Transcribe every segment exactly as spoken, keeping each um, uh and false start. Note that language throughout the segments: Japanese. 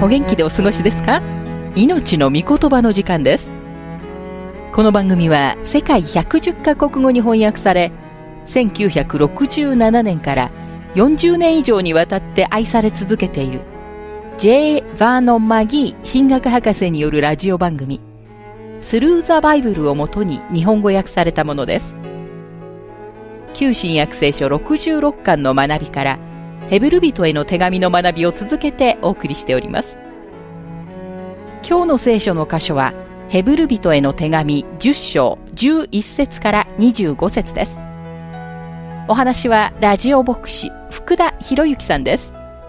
お元気でお過ごしですか？命の御言葉の時間です。この番組は世界ひゃくじゅっカ国語に翻訳され、せんきゅうひゃくろくじゅうななねんからよんじゅうねん以上にわたって愛され続けている J. バーノン・マギー神学博士によるラジオ番組スルー・ザ・バイブルをもとに日本語訳されたものです。旧新約聖書ろくじゅうろっかんの学びからヘブル人への手紙の学びを続けてお送りしております。今日の聖書の箇所はヘブル人への手紙じゅっ章じゅういっ節からにじゅうご節です。お話はラジオ牧師福田博之さんです。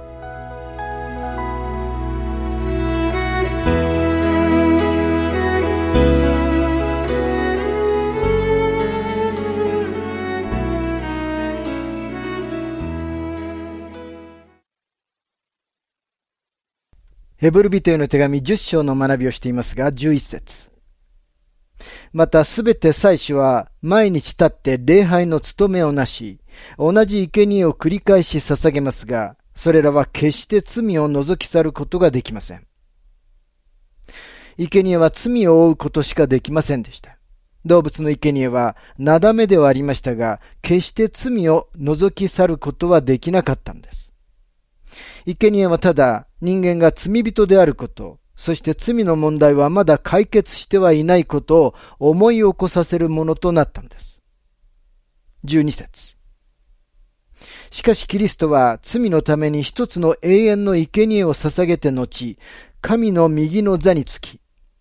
ヘブル人への手紙じゅっ章の学びをしていますが、じゅういっ節。またすべて祭司は毎日立って礼拝の務めをなし、同じ生贄を繰り返し捧げますが、それらは決して罪を除き去ることができません。生贄は罪を負うことしかできませんでした。動物の生贄はなだめではありましたが、決して罪を除き去ることはできなかったのです。生贄はただ人間が罪人であること、そして罪の問題はまだ解決してはいないことを思い起こさせるものとなったのです。じゅうに節。しかしキリストは罪のために一つの永遠の生贄を捧げて後、神の右の座につき、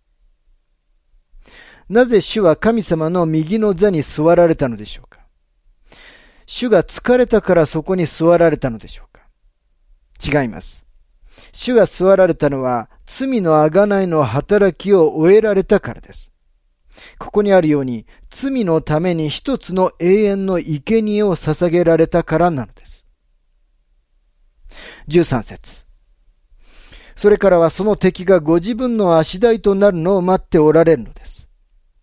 なぜ主は神様の右の座に座られたのでしょうか。主が疲れたからそこに座られたのでしょうか。違います。主が座られたのは罪の贖いの働きを終えられたからです。ここにあるように罪のために一つの永遠の生贄を捧げられたからなのです。じゅうさん節。それからはその敵がご自分の足台となるのを待っておられるのです。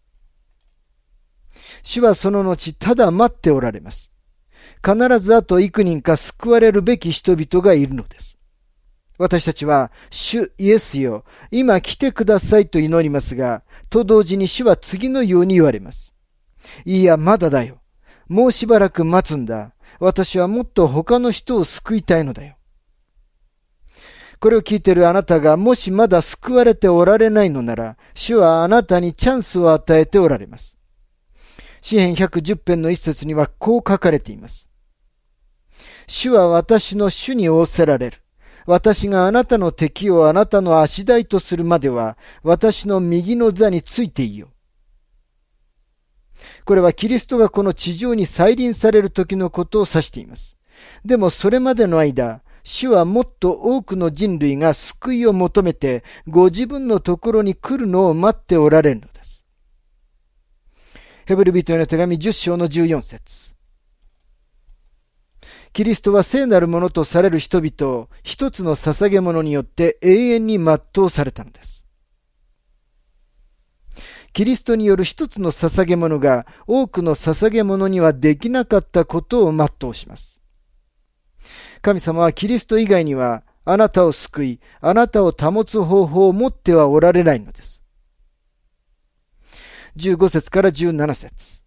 主はその後ただ待っておられます。必ずあと幾人か救われるべき人々がいるのです。私たちは、主イエスよ、今来てくださいと祈りますが、と同時に主は次のように言われます。いや、まだだよ。もうしばらく待つんだ。私はもっと他の人を救いたいのだよ。これを聞いているあなたがもしまだ救われておられないのなら、主はあなたにチャンスを与えておられます。詩編ひゃくじゅう編の一節にはこう書かれています。主は私の主に仰せられる。私があなたの敵をあなたの足台とするまでは、私の右の座についていよう。これはキリストがこの地上に再臨される時のことを指しています。でもそれまでの間、主はもっと多くの人類が救いを求めて、ご自分のところに来るのを待っておられるのです。ヘブル人への手紙じゅっ章のじゅうよん節。キリストは聖なるものとされる人々を一つの捧げ物によって永遠に全うされたのです。キリストによる一つの捧げ物が多くの捧げ物にはできなかったことを全うします。神様はキリスト以外にはあなたを救い、あなたを保つ方法を持ってはおられないのです。じゅうご節からじゅうなな節。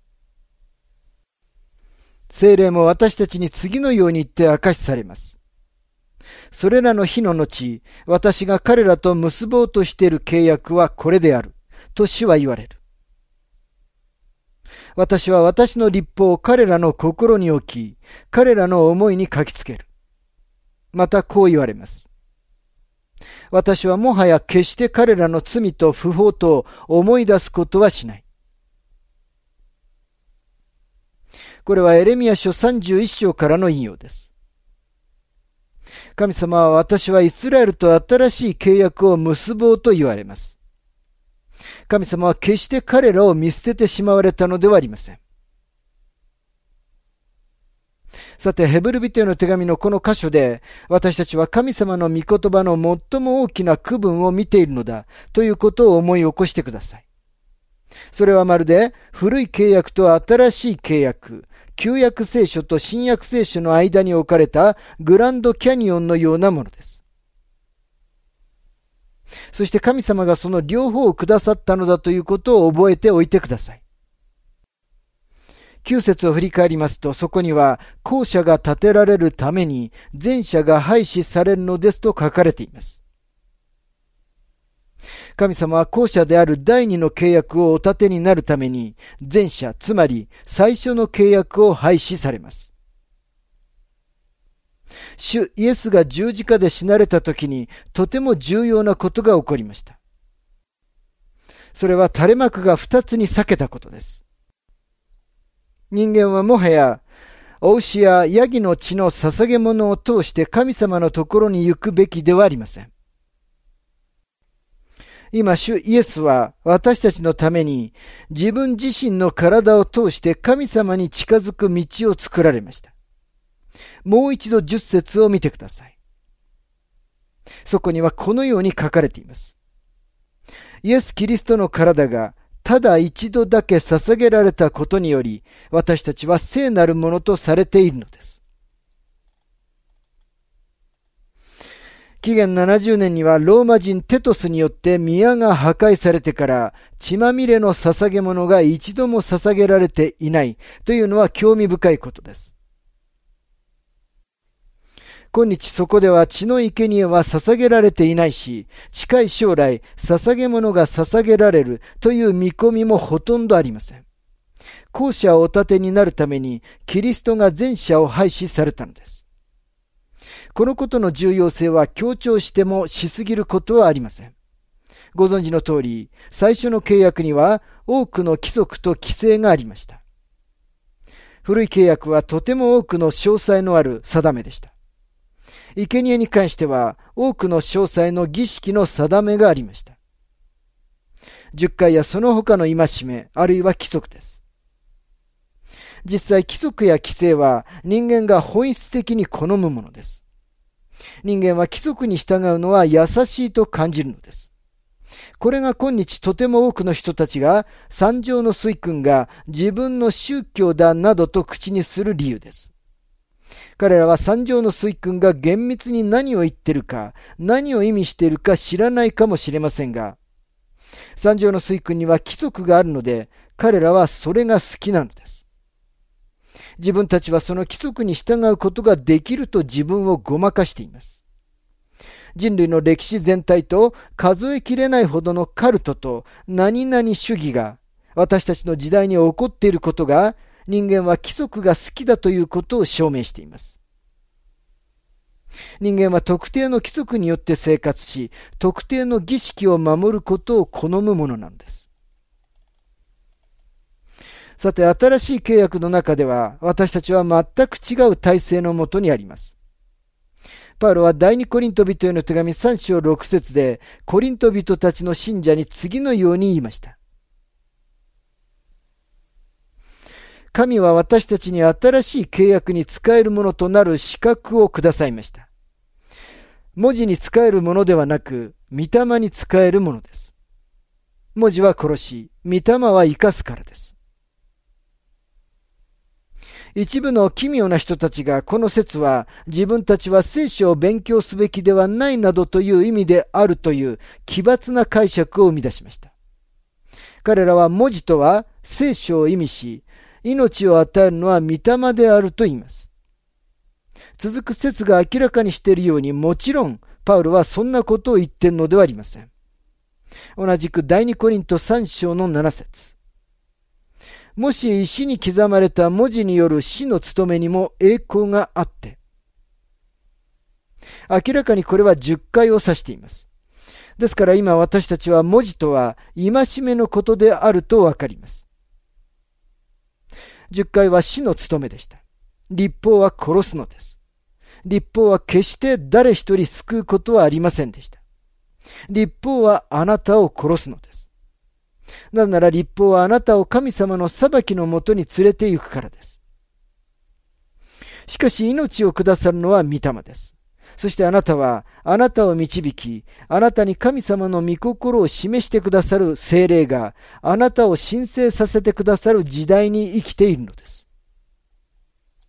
聖霊も私たちに次のように言って明かしされます。それらの日の後、私が彼らと結ぼうとしている契約はこれである。と主は言われる。私は私の律法を彼らの心に置き、彼らの思いに書きつける。またこう言われます。私はもはや決して彼らの罪と不法と思い出すことはしない。これはエレミヤ書さんじゅういっ章からの引用です。神様は私はイスラエルと新しい契約を結ぼうと言われます。神様は決して彼らを見捨ててしまわれたのではありません。さて、ヘブル人への手紙のこの箇所で、私たちは神様の御言葉の最も大きな区分を見ているのだということを思い起こしてください。それはまるで古い契約と新しい契約、旧約聖書と新約聖書の間に置かれたグランドキャニオンのようなものです。 そして神様がその両方をくださったのだということを覚えておいてください。きゅう節を振り返りますと、そこには後者が建てられるために前者が廃止されるのですと書かれています。神様は後者である第二の契約をお立てになるために前者、つまり最初の契約を廃止されます。主イエスが十字架で死なれた時にとても重要なことが起こりました。それは垂れ幕が二つに裂けたことです。人間はもはやお牛やヤギの血の捧げ物を通して神様のところに行くべきではありません。今、主イエスは私たちのために自分自身の体を通して神様に近づく道を作られました。もう一度十節を見てください。そこにはこのように書かれています。イエス・キリストの体がただ一度だけ捧げられたことにより、私たちは聖なるものとされているのです。紀元ななじゅうねんにはローマ人テトスによって宮が破壊されてから血まみれの捧げ物が一度も捧げられていないというのは興味深いことです。今日そこでは血の生贄は捧げられていないし、近い将来捧げ物が捧げられるという見込みもほとんどありません。後者をお立てになるためにキリストが前者を廃止されたのです。このことの重要性は強調してもしすぎることはありません。ご存知の通り、最初の契約には多くの規則と規制がありました。古い契約はとても多くの詳細のある定めでした。生贄に関しては多くの詳細の儀式の定めがありました。十戒やその他の戒め、あるいは規則です。実際規則や規制は人間が本質的に好むものです。人間は規則に従うのは優しいと感じるのです。これが今日とても多くの人たちが三条の水訓が自分の宗教だなどと口にする理由です。彼らは三条の水訓が厳密に何を言っているか、何を意味しているか知らないかもしれませんが、三条の水訓には規則があるので、彼らはそれが好きなのです。自分たちはその規則に従うことができると自分をごまかしています。人類の歴史全体と数えきれないほどのカルトと何々主義が私たちの時代に起こっていることが、人間は規則が好きだということを証明しています。人間は特定の規則によって生活し、特定の儀式を守ることを好むものなんです。さて、新しい契約の中では、私たちは全く違う体制のもとにあります。パウロは第二コリント人への手紙さん章ろく節で、コリント人たちの信者に次のように言いました。神は私たちに新しい契約に使えるものとなる資格をくださいました。文字に使えるものではなく、御霊に使えるものです。文字は殺し、御霊は生かすからです。一部の奇妙な人たちがこの説は自分たちは聖書を勉強すべきではないなどという意味であるという奇抜な解釈を生み出しました。彼らは文字とは聖書を意味し、命を与えるのは御霊であると言います。続く説が明らかにしているように、もちろんパウロはそんなことを言っているのではありません。同じく第二コリントさん章のなな節。もし石に刻まれた文字による死の務めにも栄光があって、明らかにこれは十戒を指しています。ですから今私たちは文字とは戒めのことであるとわかります。十戒は死の務めでした。律法は殺すのです。律法は決して誰一人救うことはありませんでした。律法はあなたを殺すのです。なぜなら律法はあなたを神様の裁きのもとに連れて行くからです。しかし命をくださるのは御霊です。そしてあなたはあなたを導き、あなたに神様の御心を示してくださる聖霊があなたを神聖させてくださる時代に生きているのです。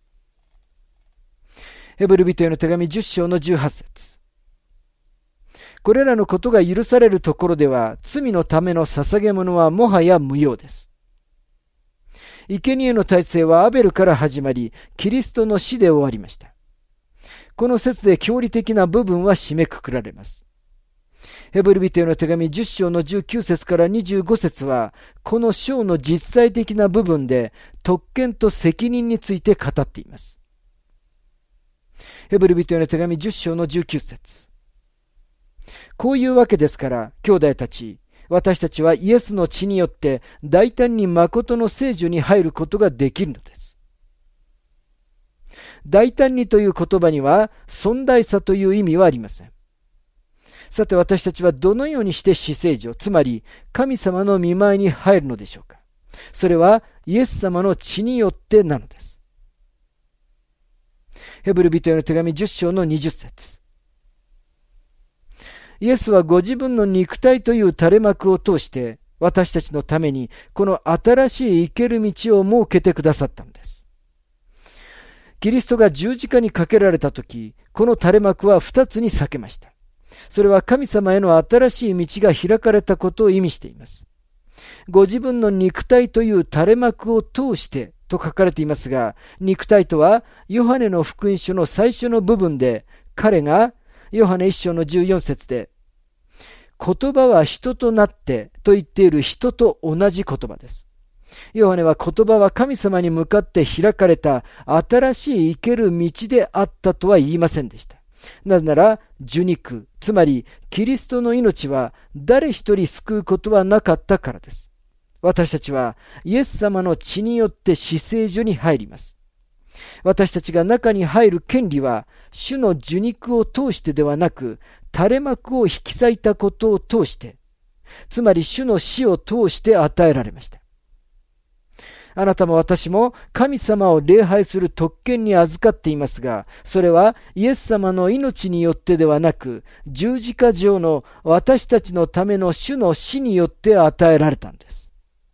ヘブル人への手紙じゅっ章のじゅうはち節。 これらのことが許されるところでは、罪のための捧げ物はもはや無用です。生贄の体制はアベルから始まり、キリストの死で終わりました。この説で教理的な部分は締めくくられます。ヘブル人への手紙じゅっ章のじゅうきゅう節からにじゅうご節は、この章の実際的な部分で特権と責任について語っています。ヘブル人への手紙じゅっ章のじゅうきゅう節。こういうわけですから、兄弟たち、私たちはイエスの血によって大胆に誠の聖所に入ることができるのです。大胆にという言葉には、尊大さという意味はありません。さて私たちはどのようにして至聖所、つまり神様の御前に入るのでしょうか。それはイエス様の血によってなのです。ヘブル人への手紙じゅっ章のにじゅう節。イエスはご自分の肉体という垂れ幕を通して私たちのためにこの新しい生ける道を設けてくださったのです。キリストが十字架にかけられたとき、この垂れ幕は二つに裂けました。それは神様への新しい道が開かれたことを意味しています。ご自分の肉体という垂れ幕を通してと書かれていますが、肉体とはヨハネの福音書の最初の部分で、彼がヨハネ一章のじゅうよん節で、言葉は人となってと言っている人と同じ言葉です。ヨハネは言葉は神様に向かって開かれた新しい生ける道であったとは言いませんでした。なぜなら、受肉、つまりキリストの命は誰一人救うことはなかったからです。私たちはイエス様の血によって至聖所に入ります。私たちが中に入る権利は、主の受肉を通してではなく、垂れ幕を引き裂いたことを通して、つまり主の死を通して与えられました。あなたも私も神様を礼拝する特権に預かっていますが、それはイエス様の命によってではなく、十字架上の私たちのための主の死によって与えられたんです。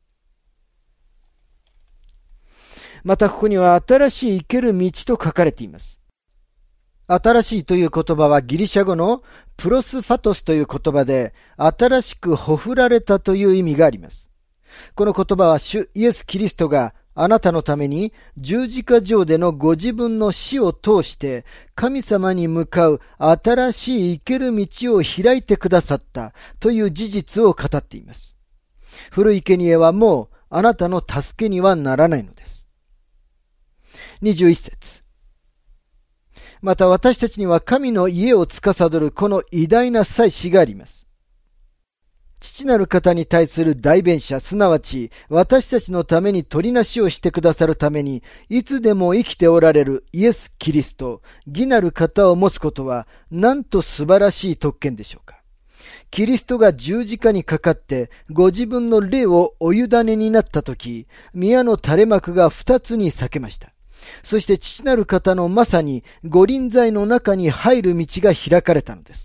またここには新しい生ける道と書かれています。新しいという言葉はギリシャ語のプロスファトスという言葉で、新しくほふられたという意味があります。この言葉は主イエス・キリストがあなたのために十字架上でのご自分の死を通して神様に向かう新しい生ける道を開いてくださったという事実を語っています。古い生贄はもうあなたの助けにはならないのです。にじゅういち節。また私たちには神の家を司るこの偉大な祭司があります。父なる方に対する代弁者、すなわち私たちのために取りなしをしてくださるために、いつでも生きておられるイエス・キリスト、義なる方を持つことは、なんと素晴らしい特権でしょうか。キリストが十字架にかかって、ご自分の霊をお委ねになったとき、宮の垂れ幕が二つに裂けました。そして父なる方のまさに御臨在の中に入る道が開かれたのです。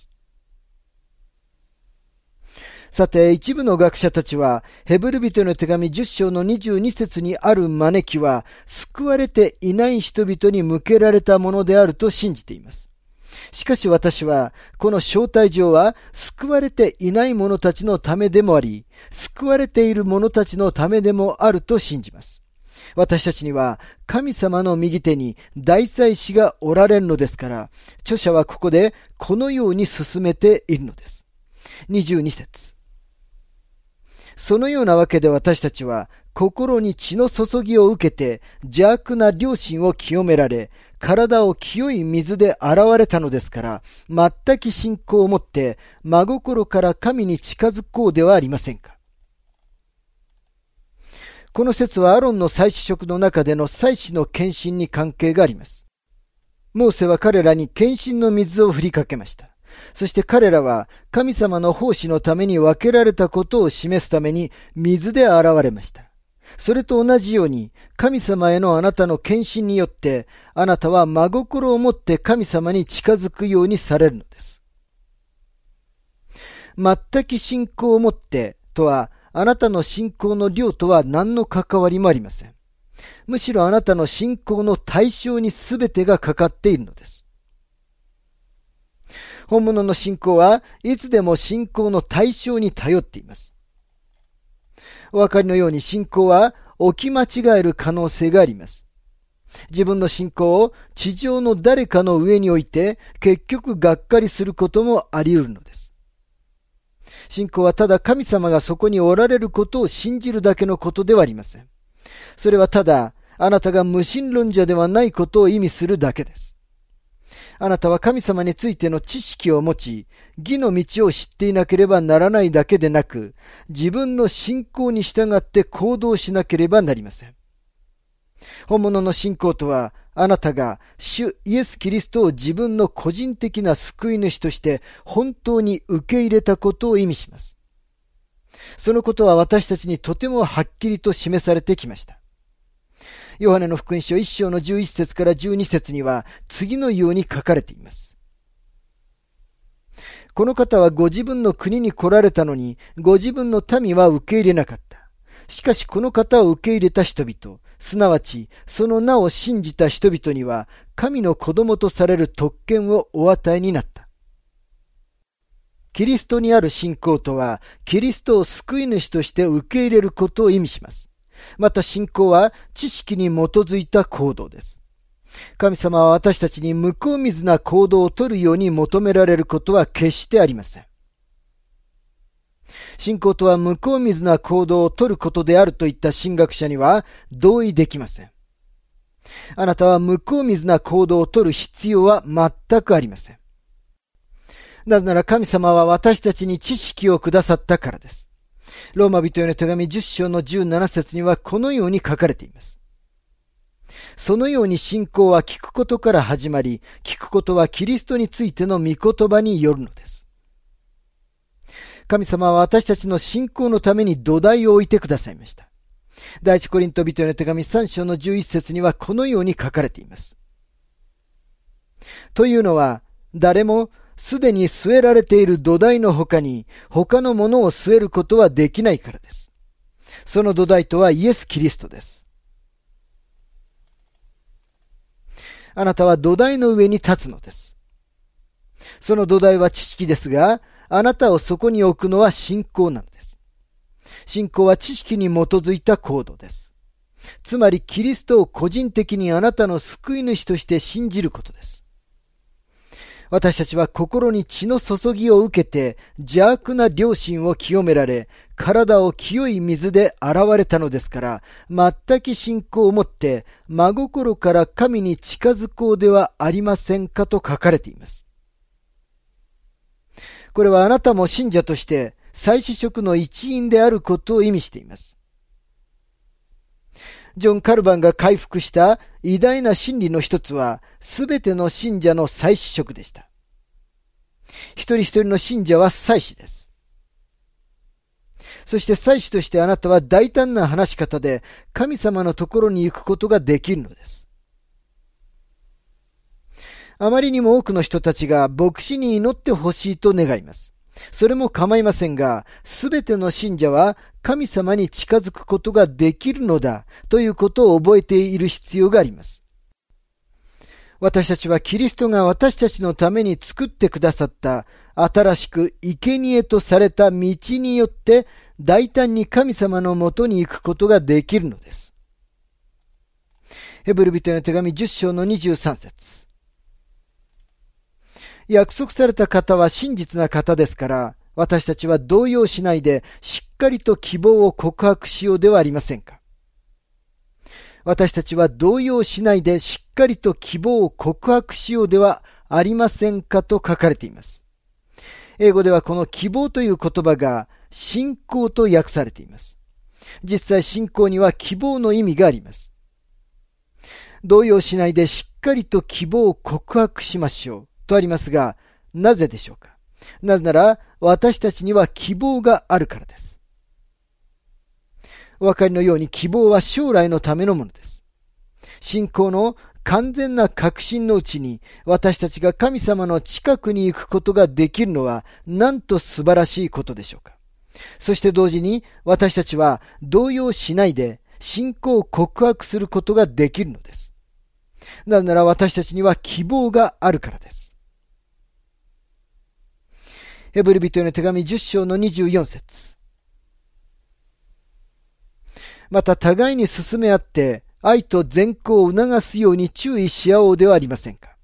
さて、一部の学者たちは、ヘブル人への手紙じゅっ章のにじゅうに節にある招きは、救われていない人々に向けられたものであると信じています。しかし私は、この招待状は、救われていない者たちのためでもあり、救われている者たちのためでもあると信じます。私たちには、神様の右手に大祭司がおられるのですから、著者はここで、このように進めているのです。にじゅうに節。そのようなわけで私たちは心に血の注ぎを受けて邪悪な良心を清められ、体を清い水で洗われたのですから、全き信仰を持って真心から神に近づこうではありませんか。この説はアロンの祭司職の中での祭司の献身に関係があります。モーセは彼らに献身の水を振りかけました。そして彼らは神様の奉仕のために分けられたことを示すために水で洗われました。それと同じように神様へのあなたの献身によってあなたは真心を持って神様に近づくようにされるのです。全き信仰を持ってとはあなたの信仰の量とは何の関わりもありません。むしろあなたの信仰の対象に全てがかかっているのです。 本物の信仰はいつでも信仰の対象に頼っています。お分かりのように信仰は置き間違える可能性があります。自分の信仰を地上の誰かの上に置いて結局がっかりすることもあり得るのです。信仰はただ神様がそこにおられることを信じるだけのことではありません。それはただあなたが無神論者ではないことを意味するだけです。あなたは神様についての知識を持ち、義の道を知っていなければならないだけでなく、自分の信仰に従って行動しなければなりません。本物の信仰とは、あなたが主イエス・キリストを自分の個人的な救い主として本当に受け入れたことを意味します。そのことは私たちにとてもはっきりと示されてきました。ヨハネの福音書いっ章のじゅういち節からじゅうに節には次のように書かれています。この方はご自分の国に来られたのに、ご自分の民は受け入れなかった。しかしこの方を受け入れた人々、すなわちその名を信じた人々には、神の子供とされる特権をお与えになった。キリストにある信仰とは、キリストを救い主として受け入れることを意味します。また信仰は知識に基づいた行動です。神様は私たちに向こう水な行動を取るように求められることは決してありません。信仰とは向こう水な行動を取ることであるといった神学者には同意できません。あなたは向こう水な行動を取る必要は全くありません。なぜなら神様は私たちに知識をくださったからです。ローマ人への手紙じゅっ章のじゅうなな節にはこのように書かれています。そのように信仰は聞くことから始まり、聞くことはキリストについての御言葉によるのです。神様は私たちの信仰のために土台を置いてくださいました。第一コリント人への手紙さん章のじゅういち節にはこのように書かれています。というのは、誰もすでに据えられている土台の他に他のものを据えることはできないからです。その土台とはイエス・キリストです。あなたは土台の上に立つのです。その土台は知識ですが、あなたをそこに置くのは信仰なのです。信仰は知識に基づいた行動です。つまりキリストを個人的にあなたの救い主として信じることです。私たちは心に血の注ぎを受けて邪悪な良心を清められ、体を清い水で洗われたのですから、全く信仰を持って真心から神に近づこうではありませんかと書かれています。これはあなたも信者として再子職の一員であることを意味しています。ジョン・カルバンが回復した偉大な真理の一つは、すべての信者の再子職でした。一人一人の信者は祭司です。そして祭司としてあなたは大胆な話し方で神様のところに行くことができるのです。あまりにも多くの人たちが牧師に祈ってほしいと願います。それも構いませんが、すべての信者は神様に近づくことができるのだということを覚えている必要があります。私たちはキリストが私たちのために作ってくださった新しく生贄とされた道によって大胆に神様のもとに行くことができるのです。ヘブル人への手紙じゅっ章のにじゅうさん節。約束された方は真実な方ですから、私たちは動揺しないでしっかりと希望を告白しようではありませんか。私たちは動揺しないでしっかりと希望を告白しようではありませんかと書かれています。英語ではこの希望という言葉が信仰と訳されています。実際信仰には希望の意味があります。動揺しないでしっかりと希望を告白しましょうとありますが、なぜでしょうか。なぜなら私たちには希望があるからです。お分かりのように希望は将来のためのものです。信仰の完全な確信のうちに私たちが神様の近くに行くことができるのはなんと素晴らしいことでしょうか。そして同時に私たちは動揺しないで信仰を告白することができるのです。なぜなら私たちには希望があるからです。 ヘブル人への手紙じゅっ章のにじゅうよん節。また互いに進め合って愛と善行を促すように注意し合おうではありませんか。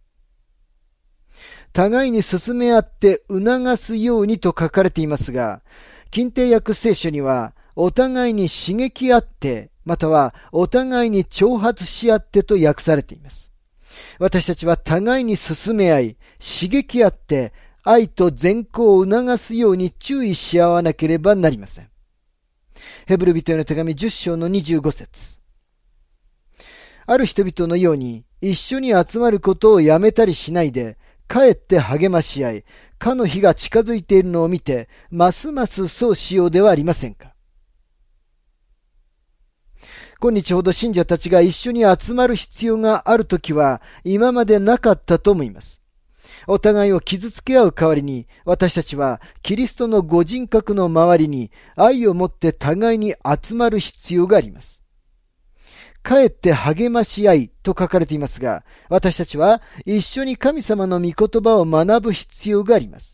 互いに進め合って促すようにと書かれていますが、近定訳聖書にはお互いに刺激合ってまたはお互いに挑発し合ってと訳されています。私たちは互いに進め合い、刺激合って愛と善行を促すように注意し合わなければなりません。ヘブル人への手紙じゅっ章のにじゅうご節。ある人々のように一緒に集まることをやめたりしないで、かえって励まし合い、かの日が近づいているのを見て、ますますそうしようではありませんか。今日ほど信者たちが一緒に集まる必要があるときは今までなかったと思います。お互いを傷つけ合う代わりに、私たちはキリストのご人格の周りに愛を持って互いに集まる必要があります。かえって励まし合いと書かれていますが、私たちは一緒に神様の御言葉を学ぶ必要があります。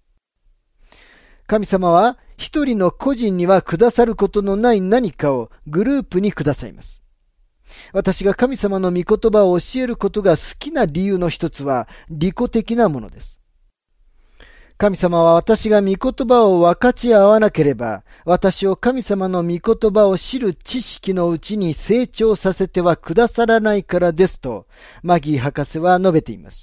神様は一人の個人にはくださることのない何かをグループにくださいます。私が神様の御言葉を教えることが好きな理由の一つは利己的なものです。神様は私が御言葉を分かち合わなければ、私を神様の御言葉を知る知識のうちに成長させてはくださらないからですと、マギー博士は述べています。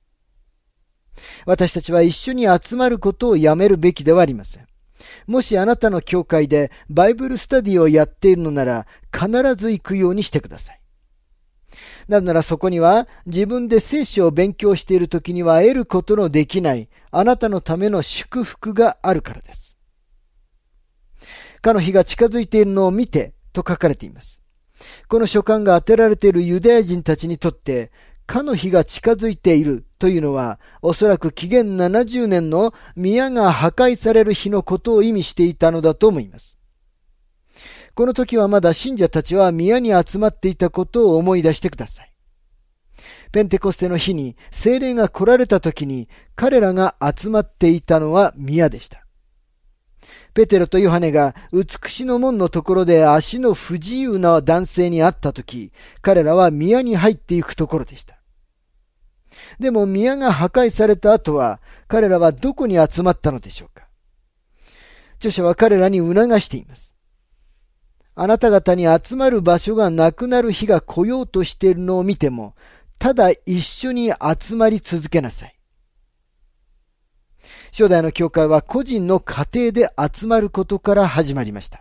私たちは一緒に集まることをやめるべきではありません。もしあなたの教会でバイブルスタディをやっているのなら、必ず行くようにしてください。なぜならそこには自分で聖書を勉強しているときには得ることのできないあなたのための祝福があるからです。かの日が近づいているのを見てと書かれています。この書簡が当てられているユダヤ人たちにとってかの日が近づいているというのはおそらく紀元ななじゅうねんの宮が破壊される日のことを意味していたのだと思います。この時はまだ信者たちは宮に集まっていたことを思い出してください。ペンテコステの日に聖霊が来られた時に彼らが集まっていたのは宮でした。ペテロとヨハネが美しの門のところで足の不自由な男性に会った時、彼らは宮に入っていくところでした。でも宮が破壊された後は彼らはどこに集まったのでしょうか。著者は彼らに促しています。あなた方に集まる場所がなくなる日が来ようとしているのを見ても、ただ一緒に集まり続けなさい。初代の教会は個人の家庭で集まることから始まりました。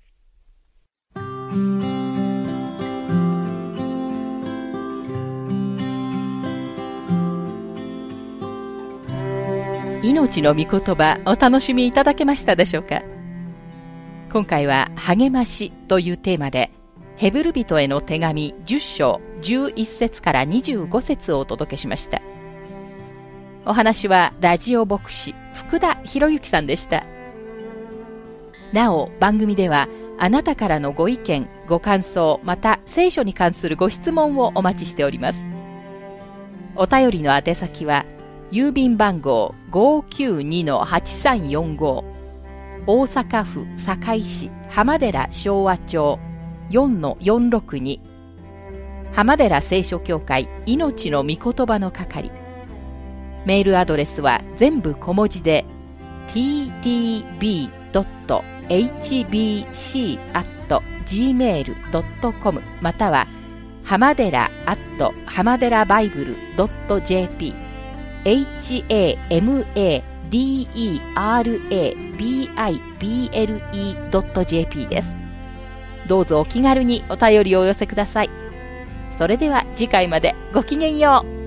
命の御言葉お楽しみいただけましたでしょうか。今回は励ましというテーマでヘブル人への手紙じゅっ章じゅういち節からにじゅうご節をお届けしました。お話はラジオ牧師福田博之さんでした。なお番組ではあなたからのご意見ご感想また聖書に関するご質問をお待ちしております。お便りの宛先は郵便番号 ごーきゅうにのはちさんよんご 大阪府堺市浜寺昭和町 よんのよんろくに 浜寺聖書協会命の御言葉の係。メールアドレスは全部小文字で ティーティービードットエイチビーシーアットジーメールドットコム または浜寺アット浜寺バイブルドットジェーピー エイチエーエムエーディーイーアールエービーアイビーエルイードットジェーピー です。どうぞお気軽にお便りをお寄せください。それでは次回までごきげんよう。